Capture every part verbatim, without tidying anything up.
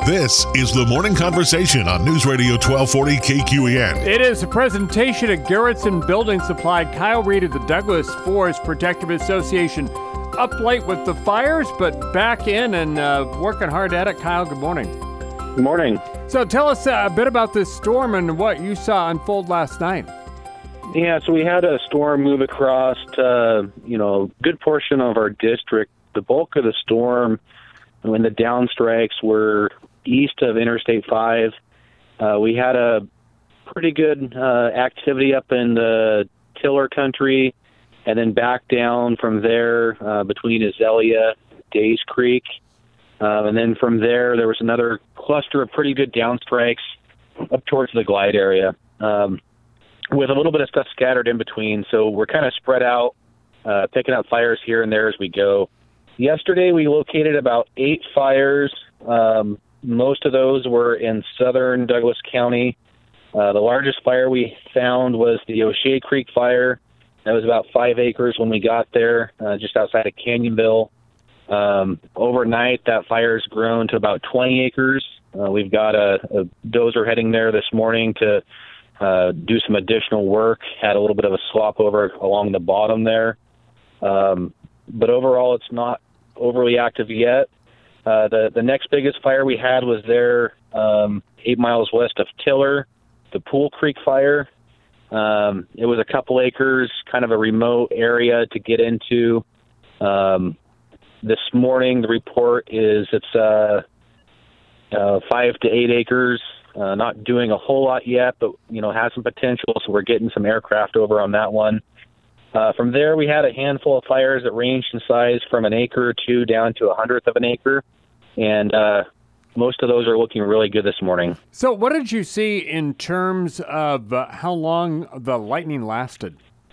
This is the Morning Conversation on News Radio twelve forty K Q E N. It is a presentation at Garrettson Building Supply. Kyle Reed of the Douglas Forest Protective Association. Up late with the fires, but back in and uh, working hard at it. Kyle, good morning. Good morning. So tell us uh, a bit about this storm and what you saw unfold last night. Yeah, so we had a storm move across, uh, you know, a good portion of our district. The bulk of the storm, when the downstrikes were east of Interstate five, uh, we had a pretty good uh, activity up in the Tiller country, and then back down from there uh, between Azalea, Days Creek. Uh, and then from there, there was another cluster of pretty good downstrikes up towards the Glide area, um, with a little bit of stuff scattered in between. So we're kind of spread out, uh, picking up fires here and there as we go. Yesterday, we located about eight fires. Um, most of those were in southern Douglas County. Uh, the largest fire we found was the O'Shea Creek fire. That was about five acres when we got there, uh, just outside of Canyonville. Um, overnight, that fire's grown to about twenty acres. Uh, we've got a, a dozer heading there this morning to uh, do some additional work. Had a little bit of a slop over along the bottom there. Um, but overall, it's not overly active yet. Uh, the, the next biggest fire we had was there um, eight miles west of Tiller, the Pool Creek fire. Um, it was a couple acres, kind of a remote area to get into. Um, this morning, the report is it's uh, uh, five to eight acres, uh, not doing a whole lot yet, but, you know, has some potential, so we're getting some aircraft over on that one. Uh, from there, we had a handful of fires that ranged in size from an acre or two down to a hundredth of an acre, and uh, most of those are looking really good this morning. So what did you see in terms of uh, how long the lightning lasted?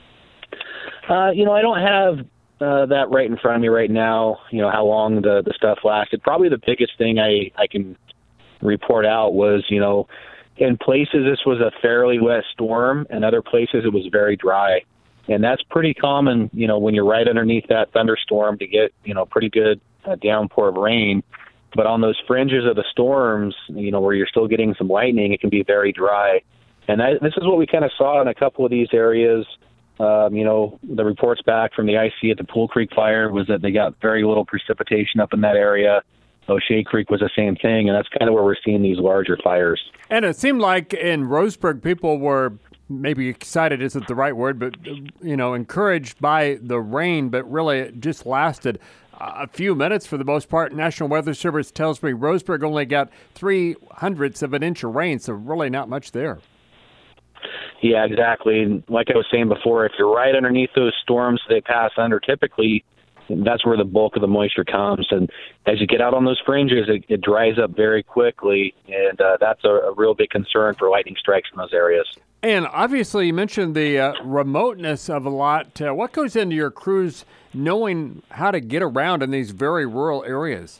Uh, you know, I don't have uh, that right in front of me right now, you know, how long the, the stuff lasted. Probably the biggest thing I, I can report out was, you know, in places this was a fairly wet storm, and other places it was very dry. And that's pretty common, you know, when you're right underneath that thunderstorm to get, you know, pretty good uh, downpour of rain. But on those fringes of the storms, you know, where you're still getting some lightning, it can be very dry. And that, this is what we kind of saw in a couple of these areas. Um, you know, the reports back from the I C at the Pool Creek fire was that they got very little precipitation up in that area. O'Shea Creek was the same thing, and that's kind of where we're seeing these larger fires. And it seemed like in Roseburg, people were maybe excited isn't the right word, but, you know, encouraged by the rain, but really it just lasted a few minutes for the most part. National Weather Service tells me Roseburg only got three hundredths of an inch of rain, so really not much there. Yeah, exactly. And like I was saying before, if you're right underneath those storms they pass under, typically that's where the bulk of the moisture comes. And as you get out on those fringes, it, it dries up very quickly, and uh, that's a, a real big concern for lightning strikes in those areas. And obviously you mentioned the uh, remoteness of a lot. Uh, what goes into your crews knowing how to get around in these very rural areas?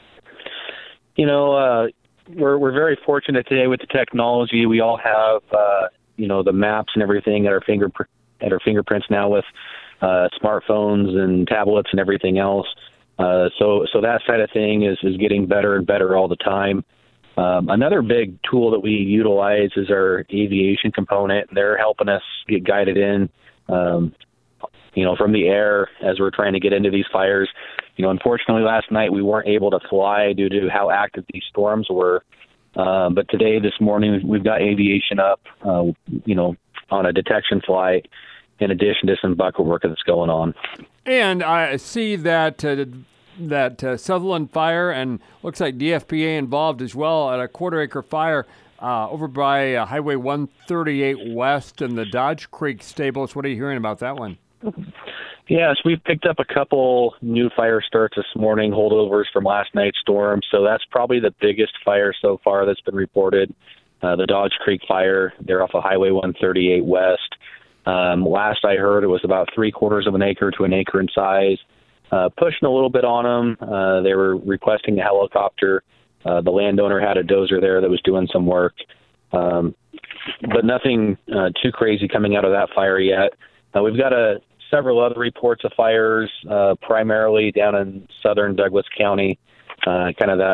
You know, uh, we're we're very fortunate today with the technology. We all have, uh, you know, the maps and everything at our finger at our fingerprints now with uh, smartphones and tablets and everything else. Uh, so so that side of thing is, is getting better and better all the time. Um, another big tool that we utilize is our aviation component. They're helping us get guided in, um, you know, from the air as we're trying to get into these fires. You know, unfortunately, last night we weren't able to fly due to how active these storms were. Uh, but today, this morning, we've got aviation up, uh, you know, on a detection flight, in addition to some bucket work that's going on. And I see that uh, that uh, Sutherland fire, and looks like D F P A involved as well at a quarter acre fire uh, over by uh, Highway one thirty-eight West and the Dodge Creek Stables. What are you hearing about that one? Yes, we've picked up a couple new fire starts this morning, holdovers from last night's storm. So that's probably the biggest fire so far that's been reported. Uh, the Dodge Creek fire, they're off of Highway one thirty-eight West. Um, last I heard, it was about three quarters of an acre to an acre in size. Uh, pushing a little bit on them. Uh, they were requesting a helicopter. Uh, the landowner had a dozer there that was doing some work. Um, but nothing uh, too crazy coming out of that fire yet. Uh, we've got a, several other reports of fires, uh, primarily down in southern Douglas County, uh, kind of that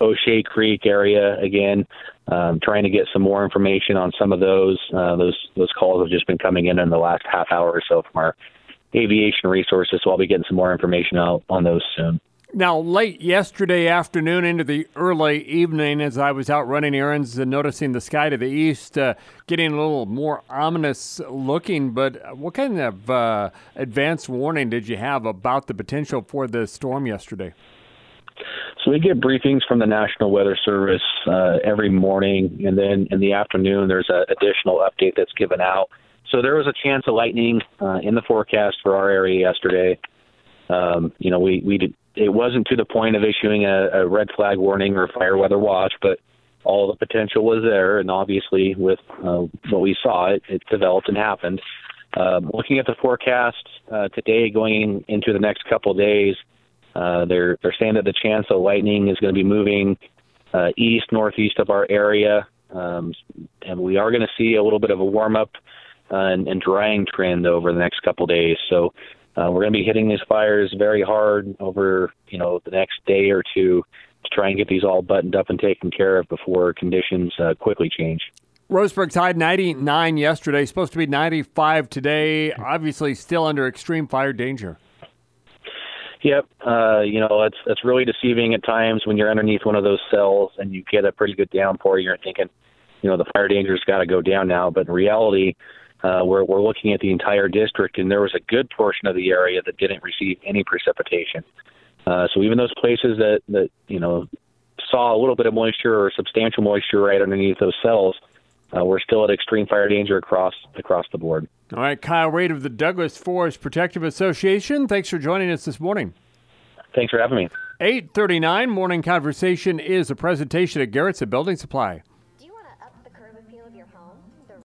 O'Shea Creek area again, um, trying to get some more information on some of those. Uh, those those calls have just been coming in in the last half hour or so from our aviation resources, so I'll be getting some more information out on those soon. Now, late yesterday afternoon into the early evening, as I was out running errands and noticing the sky to the east uh, getting a little more ominous looking, but what kind of uh, advance warning did you have about the potential for the storm yesterday? So we get briefings from the National Weather Service uh, every morning, and then in the afternoon there's an additional update that's given out. So there was a chance of lightning uh, in the forecast for our area yesterday. Um, you know, we, we did, it wasn't to the point of issuing a, a red flag warning or fire weather watch, but all the potential was there. And obviously with uh, what we saw, it, it developed and happened. Um, looking at the forecast uh, today going into the next couple of days, uh, they're, they're saying that the chance of lightning is going to be moving uh, east, northeast of our area. Um, and we are going to see a little bit of a warm up uh, and, and drying trend over the next couple of days. So Uh, we're going to be hitting these fires very hard over, you know, the next day or two to try and get these all buttoned up and taken care of before conditions uh, quickly change. Roseburg's high ninety-nine yesterday, supposed to be ninety-five today, obviously still under extreme fire danger. Yep. Uh, you know, it's it's really deceiving at times when you're underneath one of those cells and you get a pretty good downpour. You're thinking, you know, the fire danger's got to go down now. But in reality, Uh, we're, we're looking at the entire district, and there was a good portion of the area that didn't receive any precipitation. Uh, so even those places that, that, you know, saw a little bit of moisture or substantial moisture right underneath those cells, uh, we're still at extreme fire danger across across the board. All right, Kyle Reed of the Douglas Forest Protective Association, thanks for joining us this morning. Thanks for having me. eight thirty-nine Morning Conversation is a presentation of Garrett's Building Supply.